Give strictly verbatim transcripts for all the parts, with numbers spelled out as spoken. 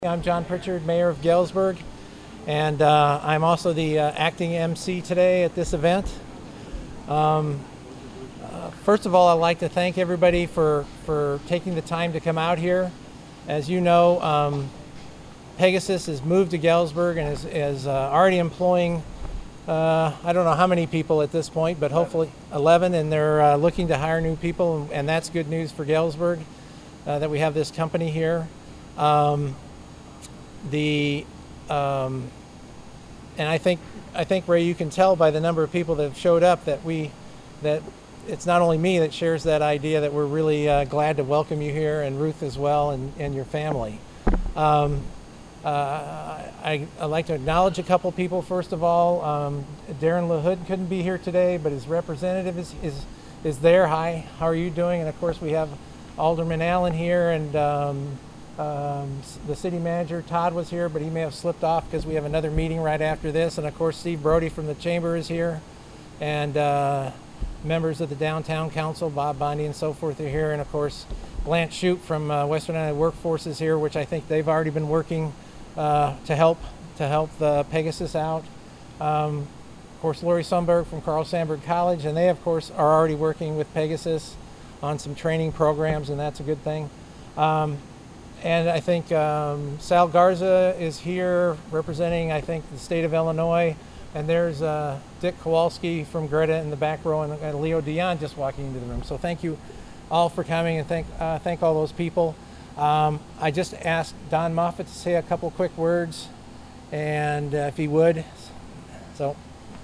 I'm John Pritchard, Mayor of Galesburg, and uh, I'm also the uh, acting M C today at this event. Um, uh, first of all, I'd like to thank everybody for, for taking the time to come out here. As you know, um, Pegasus has moved to Galesburg and is, is uh, already employing, uh, I don't know how many people at this point, but hopefully eleven, and they're uh, looking to hire new people, and that's good news for Galesburg, uh, that we have this company here. Um, The um, and I think I think Ray, you can tell by the number of people that have showed up that we that it's not only me that shares that idea, that we're really uh, glad to welcome you here, and Ruth as well, and, and your family. Um, uh, I, I'd like to acknowledge a couple people. First of all, um, Darren LaHood couldn't be here today, but his representative is, is is there. Hi, how are you doing? And of course we have Alderman Allen here, and um, Um, the city manager, Todd, was here, but he may have slipped off because we have another meeting right after this. And of course, Steve Brody from the chamber is here, and uh, members of the downtown council, Bob Bondi and so forth, are here. And of course, Blanche Shoup from uh, Western United Workforce is here, which I think they've already been working uh, to help to help the Pegasus out. Um, of course, Lori Sundberg from Carl Sandburg College, and they of course are already working with Pegasus on some training programs, and that's a good thing. Um, And I think um, Sal Garza is here representing, I think, the state of Illinois. And there's uh, Dick Kowalski from Greta in the back row, and, and Leo Dion just walking into the room. So thank you all for coming, and thank uh, thank all those people. Um, I just asked Don Moffitt to say a couple quick words, and uh, if he would. So.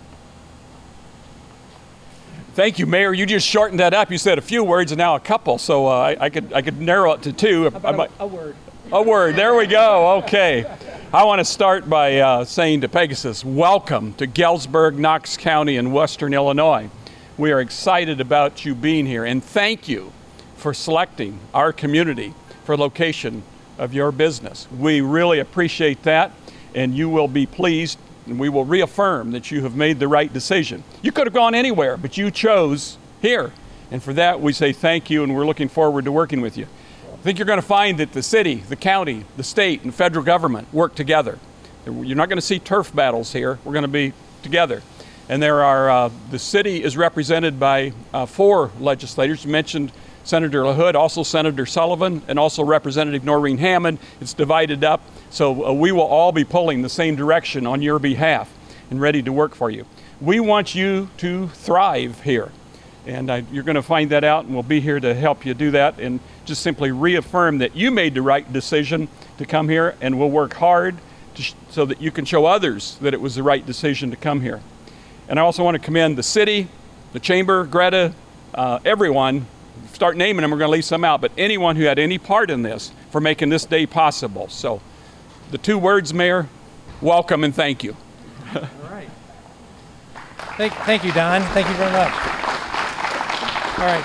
Thank you, Mayor. You just shortened that up. You said a few words and now a couple, so uh, I, I could I could narrow it to two. How about a, a word? A word. There we go. Okay. I want to start by uh, saying to Pegasus, welcome to Galesburg, Knox County, in Western Illinois. We are excited about you being here, and thank you for selecting our community for location of your business. We really appreciate that, and you will be pleased. And we will reaffirm that you have made the right decision. You could have gone anywhere, but you chose here. And for that, we say thank you, and we're looking forward to working with you. I think you're going to find that the city, the county, the state, and federal government work together. You're not going to see turf battles here. We're going to be together. And there are, uh, the city is represented by uh, four legislators. You mentioned Senator LaHood, also Senator Sullivan, and also Representative Noreen Hammond. It's divided up, so uh, we will all be pulling the same direction on your behalf and ready to work for you. We want you to thrive here, and uh, you're going to find that out, and we'll be here to help you do that, and just simply reaffirm that you made the right decision to come here, and we'll work hard to sh- so that you can show others that it was the right decision to come here. And I also want to commend the city, the chamber, Greta, uh, everyone. Start naming them, we're going to leave some out, but anyone who had any part in this for making this day possible. So the two words, Mayor, welcome and thank you. All right. Thank, thank you, Don. Thank you very much. All right.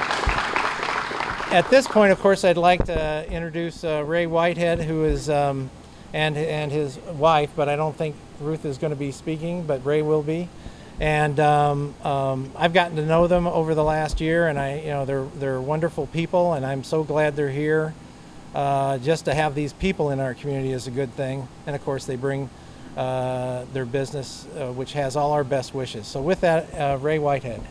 At this point, of course, I'd like to introduce uh, Ray Whitehead, who is, um, and, and his wife, but I don't think Ruth is going to be speaking, but Ray will be. And um, um, I've gotten to know them over the last year, and I, you know, they're they're wonderful people, and I'm so glad they're here. Uh, just to have these people in our community is a good thing, and of course they bring uh, their business, uh, which has all our best wishes. So with that, uh, Ray Whitehead.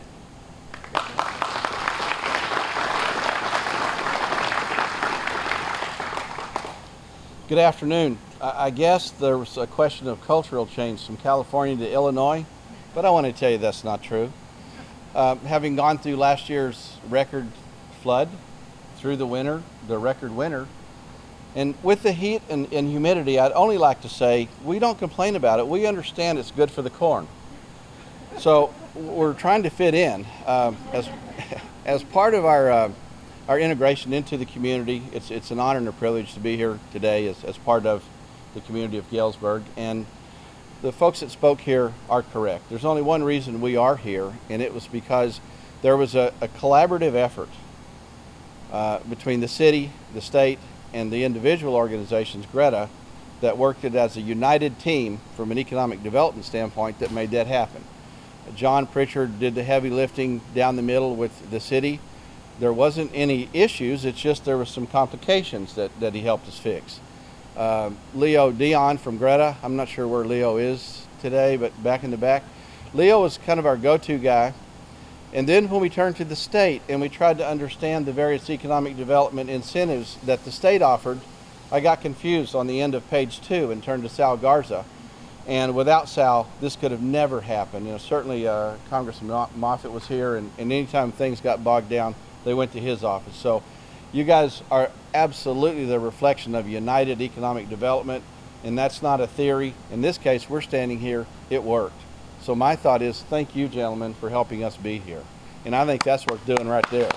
Good afternoon. I, I guess there was a question of cultural change from California to Illinois. But I want to tell you that's not true. Uh, having gone through last year's record flood, through the winter, the record winter, and with the heat and, and humidity, I'd only like to say we don't complain about it. We understand it's good for the corn. So we're trying to fit in. Uh, as, as part of our, uh, our integration into the community, it's, it's an honor and a privilege to be here today as, as part of the community of Galesburg. And the folks that spoke here are correct. There's only one reason we are here, and it was because there was a, a collaborative effort uh, between the city, the state, and the individual organizations, Greta, that worked it as a united team from an economic development standpoint that made that happen. John Pritchard did the heavy lifting down the middle with the city. There wasn't any issues, it's just there was some complications that, that he helped us fix. uh, Leo Dion from Greta. I'm not sure where Leo is today, but back in the back. Leo was kind of our go-to guy. And then when we turned to the state and we tried to understand the various economic development incentives that the state offered, I got confused on the end of page two and turned to Sal Garza. And without Sal, this could have never happened. You know, certainly uh, Congressman Moffitt was here, and, and anytime things got bogged down, they went to his office. So you guys are absolutely the reflection of united economic development, and that's not a theory. In this case, we're standing here, it worked. So my thought is, thank you, gentlemen, for helping us be here. And I think that's worth doing right there.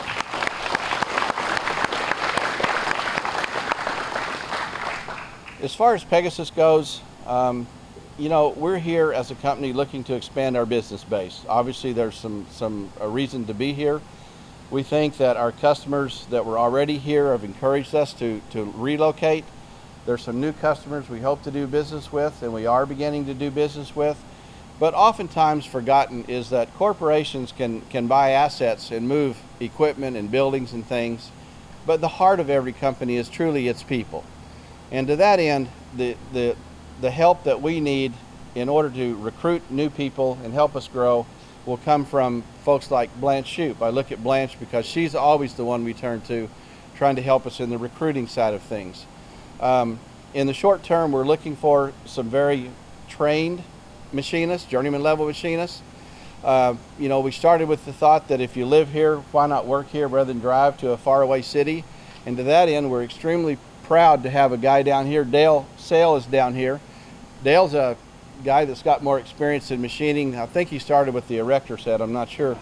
As far as Pegasus goes, um, you know, we're here as a company looking to expand our business base. Obviously, there's some, some a reason to be here. We think that our customers that were already here have encouraged us to, to relocate. There's some new customers we hope to do business with, and we are beginning to do business with. But oftentimes forgotten is that corporations can, can buy assets and move equipment and buildings and things, but the heart of every company is truly its people. And to that end, the, the, the help that we need in order to recruit new people and help us grow will come from folks like Blanche Shoup. I look at Blanche because she's always the one we turn to, trying to help us in the recruiting side of things. Um, in the short term, we're looking for some very trained machinists, journeyman level machinists. Uh, you know, we started with the thought that if you live here, why not work here rather than drive to a faraway city? And to that end, we're extremely proud to have a guy down here. Dale Sale is down here. Dale's a guy that's got more experience in machining. I think he started with the erector set, I'm not sure.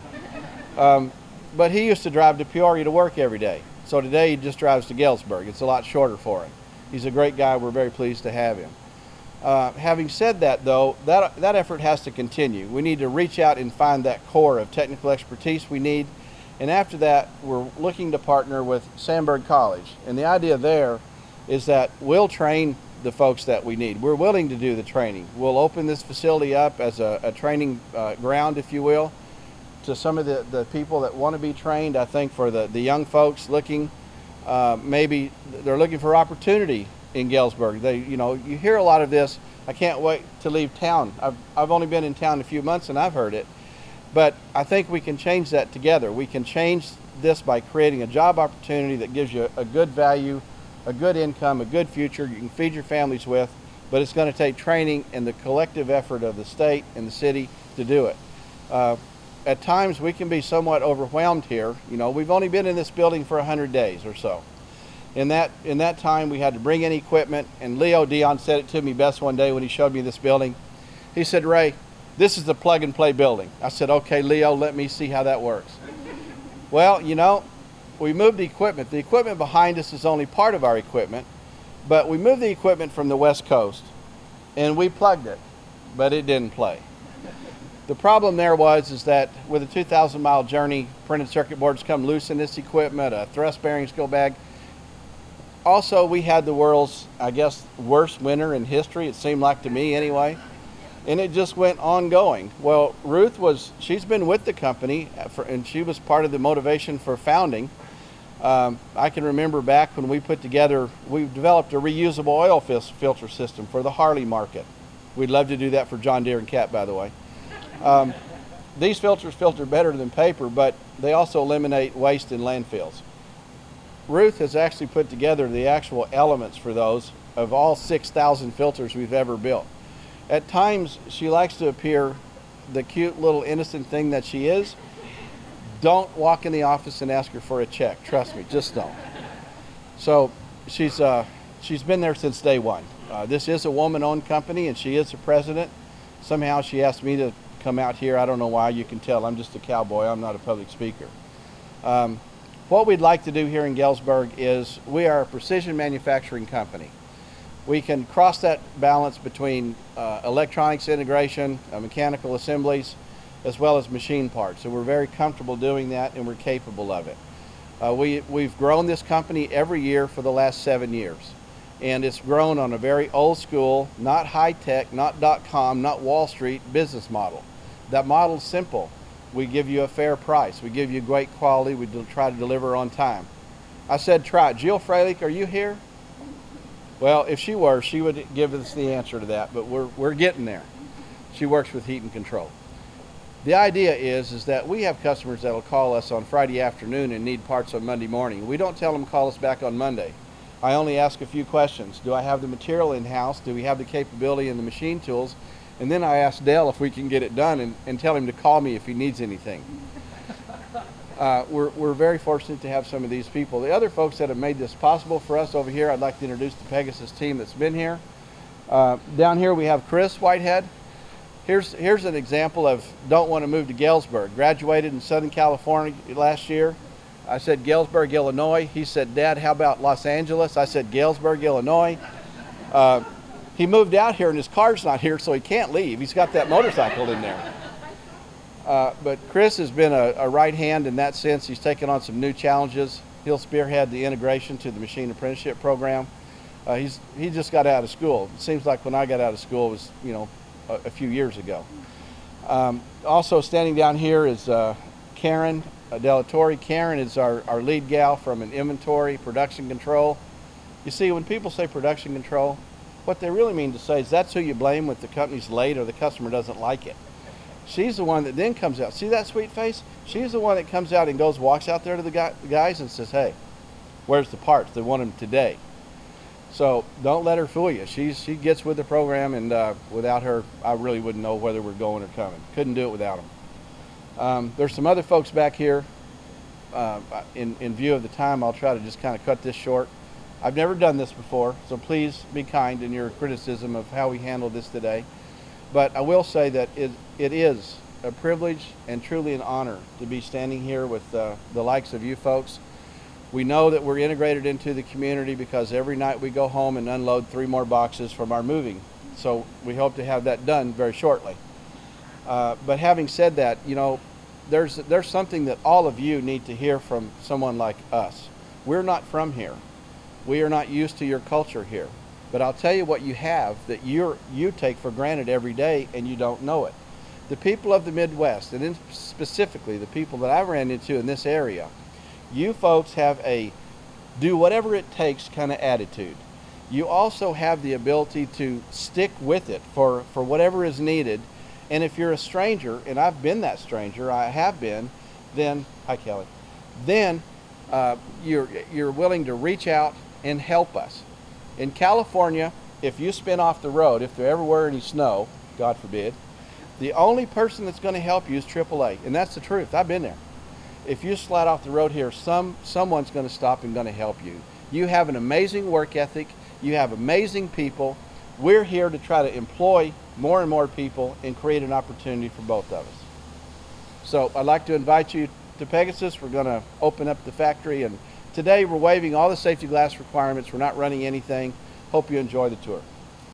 Um, but he used to drive to Peoria to work every day. So today he just drives to Galesburg. It's a lot shorter for him. He's a great guy. We're very pleased to have him. Uh, having said that, though, that, that effort has to continue. We need to reach out and find that core of technical expertise we need. And after that, we're looking to partner with Sandburg College. And the idea there is that we'll train the folks that we need. We're willing to do the training. We'll open this facility up as a, a training uh, ground, if you will, to some of the, the people that want to be trained. I think for the, the young folks looking, uh, maybe they're looking for opportunity in Galesburg. They, you know, you hear a lot of this, I can't wait to leave town. I've, I've only been in town a few months and I've heard it. But I think we can change that together. We can change this by creating a job opportunity that gives you a good value, a good income, a good future you can feed your families with, but it's going to take training and the collective effort of the state and the city to do it. Uh, at times we can be somewhat overwhelmed here. You know, we've only been in this building for a hundred days or so. In that, in that time, we had to bring in equipment, and Leo Dion said it to me best one day when he showed me this building. He said, "Ray, this is the plug-and-play building." I said, "Okay, Leo, let me see how that works." Well, you know, we moved the equipment. The equipment behind us is only part of our equipment, but we moved the equipment from the West Coast, and we plugged it, but it didn't play. The problem there was is that with a two thousand mile journey, printed circuit boards come loose in this equipment, uh, thrust bearings go bag. Also, we had the world's, I guess, worst winter in history, it seemed like to me anyway, and it just went ongoing. Well, Ruth was, she's been with the company, for, and she was part of the motivation for founding. Um, I can remember back when we put together, we developed a reusable oil fil filter system for the Harley market. We'd love to do that for John Deere and Cat, by the way. Um, these filters filter better than paper, but they also eliminate waste in landfills. Ruth has actually put together the actual elements for those of all six thousand filters we've ever built. At times, she likes to appear the cute little innocent thing that she is. Don't walk in the office and ask her for a check. Trust me, just don't. So she's, uh, she's been there since day one. Uh, this is a woman-owned company, and she is the president. Somehow she asked me to come out here. I don't know why. You can tell I'm just a cowboy. I'm not a public speaker. Um, What we'd like to do here in Galesburg is we are a precision manufacturing company. We can cross that balance between uh, electronics integration, uh, mechanical assemblies, as well as machine parts. So we're very comfortable doing that, and we're capable of it. Uh, we, we've grown this company every year for the last seven years. And it's grown on a very old school, not high tech, not dot-com, not Wall Street business model. That model's simple. We give you a fair price. We give you great quality. We try to deliver on time. I said, try it. Jill Freilich, are you here? Well, if she were, she would give us the answer to that, but we're, we're getting there. She works with heat and control. The idea is, is that we have customers that will call us on Friday afternoon and need parts on Monday morning. We don't tell them call us back on Monday. I only ask a few questions. Do I have the material in-house? Do we have the capability and the machine tools? And then I ask Dale if we can get it done and, and tell him to call me if he needs anything. Uh, we're, we're very fortunate to have some of these people. The other folks that have made this possible for us over here, I'd like to introduce the Pegasus team that's been here. Uh, down here we have Chris Whitehead. Here's, here's an example of don't want to move to Galesburg. Graduated in Southern California last year. I said Galesburg, Illinois. He said, Dad, how about Los Angeles? I said Galesburg, Illinois. Uh, he moved out here and his car's not here, so he can't leave. He's got that motorcycle in there. Uh, but Chris has been a, a right hand in that sense. He's taken on some new challenges. He'll spearhead the integration to the machine apprenticeship program. Uh, he's he just got out of school. It seems like when I got out of school it was, you know, a, a few years ago. Um, also standing down here is uh, Karen Delatorre. Karen is our, our lead gal from an inventory production control. You see, when people say production control, what they really mean to say is that's who you blame if the company's late or the customer doesn't like it. She's the one that then comes out. See that sweet face? She's the one that comes out and goes, walks out there to the, guy, the guys and says, hey, where's the parts? They want them today. So don't let her fool you. She's, she gets with the program, and uh, without her, I really wouldn't know whether we're going or coming. Couldn't do it without them. Um, there's some other folks back here. Uh, in, in view of the time, I'll try to just kind of cut this short. I've never done this before, so please be kind in your criticism of how we handled this today. But I will say that it, it is a privilege and truly an honor to be standing here with uh, the likes of you folks. We know that we're integrated into the community because every night we go home and unload three more boxes from our moving. So we hope to have that done very shortly. Uh, but having said that, you know, there's, there's something that all of you need to hear from someone like us. We're not from here. We are not used to your culture here. But I'll tell you what you have that you're, you take for granted every day and you don't know it. The people of the Midwest, and in specifically the people that I ran into in this area, you folks have a do whatever it takes kind of attitude. You also have the ability to stick with it for, for whatever is needed. And if you're a stranger, and I've been that stranger, I have been, then, hi Kelly, then uh, you're, you're willing to reach out and help us. In California, if you spin off the road, if there ever were any snow, God forbid, the only person that's going to help you is triple A, and that's the truth. I've been there. If you slide off the road here, some someone's going to stop and going to help you. You have an amazing work ethic. You have amazing people. We're here to try to employ more and more people and create an opportunity for both of us. So I'd like to invite you to Pegasus. We're going to open up the factory, and today we're waiving all the safety glass requirements. We're not running anything. Hope you enjoy the tour.